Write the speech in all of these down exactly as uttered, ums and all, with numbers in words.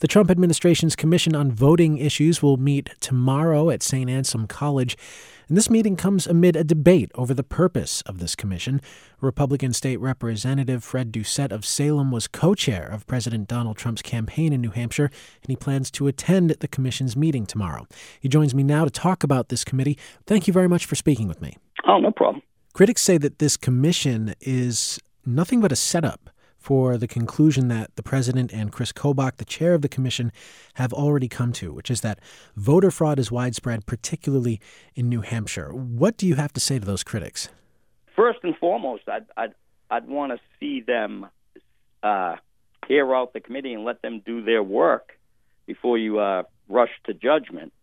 The Trump administration's Commission on Voting Issues will meet tomorrow at Saint Anselm College. And this meeting comes amid a debate over the purpose of this commission. Republican State Representative Fred Doucette of Salem was co-chair of President Donald Trump's campaign in New Hampshire, and he plans to attend the commission's meeting tomorrow. He joins me now to talk about this committee. Thank you very much for speaking with me. Oh, no problem. Critics say that this commission is nothing but a setup for the conclusion that the president and Chris Kobach, the chair of the commission, have already come to, which is that voter fraud is widespread, particularly in New Hampshire. What do you have to say to those critics? First and foremost, I'd I'd, I'd want to see them uh, hear out the committee and let them do their work before you uh, rush to judgment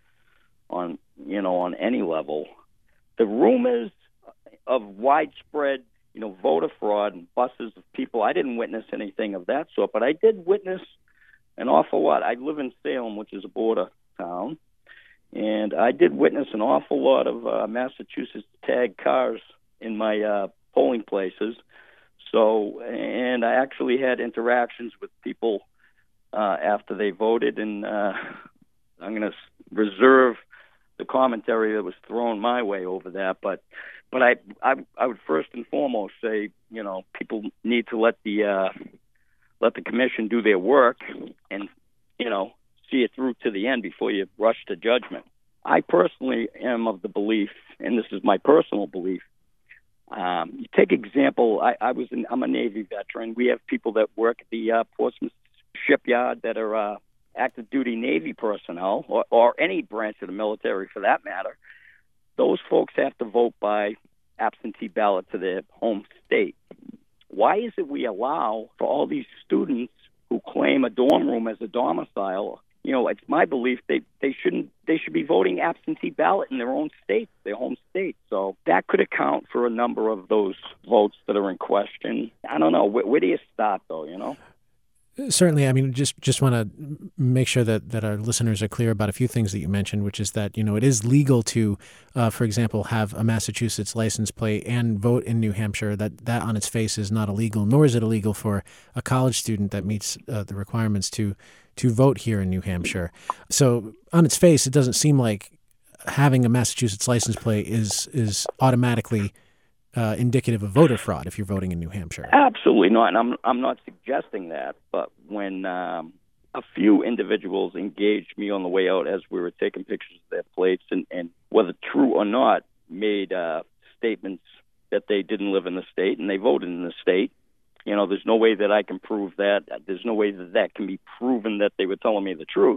on you know on any level. The rumors of widespread you know, voter fraud and buses of people. I didn't witness anything of that sort, but I did witness an awful lot. I live in Salem, which is a border town, and I did witness an awful lot of uh, Massachusetts tagged cars in my uh, polling places. So, and I actually had interactions with people uh, after they voted, and uh, I'm going to reserve the commentary that was thrown my way over that, but But I, I, I would first and foremost say, you know, people need to let the uh, let the commission do their work and, you know, see it through to the end before you rush to judgment. I personally am of the belief, and this is my personal belief. Um, you take example. I, I was in, I'm a Navy veteran. We have people that work at the uh, Portsmouth shipyard that are uh, active duty Navy personnel, or, or any branch of the military for that matter. Those folks have to vote by absentee ballot to their home state. Why is it we allow for all these students who claim a dorm room as a domicile? You know, it's my belief they, they shouldn't they should be voting absentee ballot in their own state, their home state. So that could account for a number of those votes that are in question. I don't know. Where, where do you start, though, you know? Certainly. I mean, just just want to make sure that, that our listeners are clear about a few things that you mentioned, which is that, you know, it is legal to, uh, for example, have a Massachusetts license plate and vote in New Hampshire. That that on its face is not illegal, nor is it illegal for a college student that meets uh, the requirements to to vote here in New Hampshire. So on its face, it doesn't seem like having a Massachusetts license plate is is automatically Uh, indicative of voter fraud if you're voting in New Hampshire. Absolutely not, and I'm I'm not suggesting that. But when um, a few individuals engaged me on the way out as we were taking pictures of their plates, and, and whether true or not, made uh, statements that they didn't live in the state and they voted in the state. You know, there's no way that I can prove that. There's no way that that can be proven that they were telling me the truth.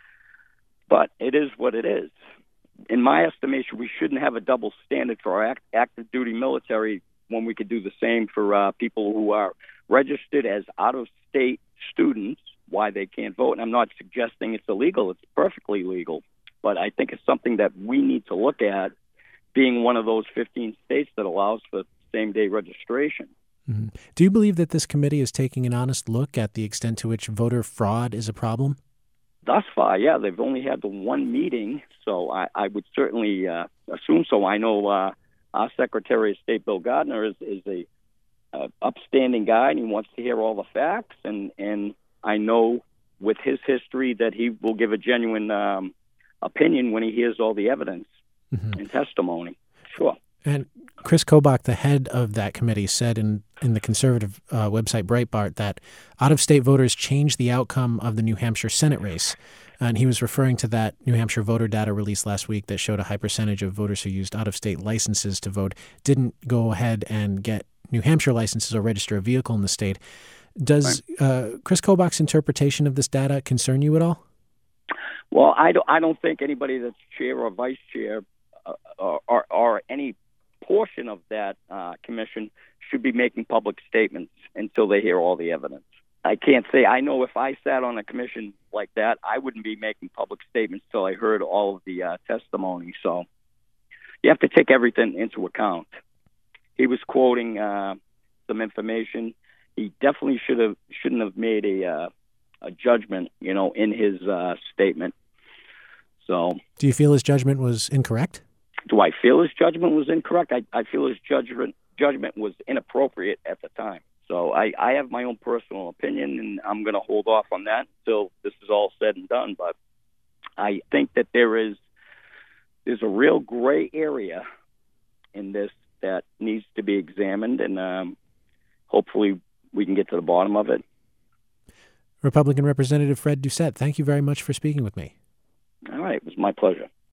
But it is what it is. In my estimation, we shouldn't have a double standard for our act, active duty military when we could do the same for uh, people who are registered as out-of-state students, why they can't vote. And I'm not suggesting it's illegal. It's perfectly legal. But I think it's something that we need to look at, being one of those fifteen states that allows for same-day registration. Mm-hmm. Do you believe that this committee is taking an honest look at the extent to which voter fraud is a problem? Thus far, yeah, they've only had the one meeting, so I, I would certainly uh, assume so. I know uh, our Secretary of State, Bill Gardner, is, is a uh, upstanding guy, and he wants to hear all the facts, and, and I know with his history that he will give a genuine um, opinion when he hears all the evidence mm-hmm. and testimony. Sure. And Chris Kobach, the head of that committee, said in, in the conservative uh, website Breitbart that out-of-state voters changed the outcome of the New Hampshire Senate race. And he was referring to that New Hampshire voter data released last week that showed a high percentage of voters who used out-of-state licenses to vote didn't go ahead and get New Hampshire licenses or register a vehicle in the state. Does uh, Chris Kobach's interpretation of this data concern you at all? Well, I don't, I don't think anybody that's chair or vice chair uh, or, or, or any portion of that uh, commission should be making public statements until they hear all the evidence. I can't say, I know if I sat on a commission like that, I wouldn't be making public statements till I heard all of the uh, testimony. So you have to take everything into account. He was quoting uh, some information. He definitely should have shouldn't have made a uh, a judgment, you know, in his uh, statement. So, do you feel his judgment was incorrect? Do I feel his judgment was incorrect? I, I feel his judgment judgment was inappropriate at the time. So I, I have my own personal opinion, and I'm going to hold off on that until this is all said and done. But I think that there is there's a real gray area in this that needs to be examined, and um, hopefully we can get to the bottom of it. Republican Representative Fred Doucette, thank you very much for speaking with me. All right. It was my pleasure.